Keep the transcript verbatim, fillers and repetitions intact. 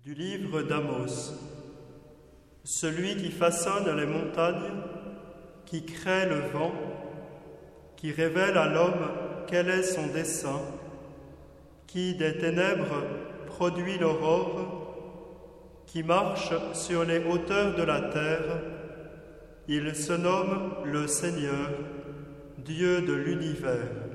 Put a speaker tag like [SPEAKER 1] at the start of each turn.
[SPEAKER 1] Du livre d'Amos. Celui qui façonne les montagnes, qui crée le vent, qui révèle à l'homme quel est son dessein, qui des ténèbres produit l'aurore, qui marche sur les hauteurs de la terre, il se nomme le Seigneur, Dieu de l'univers.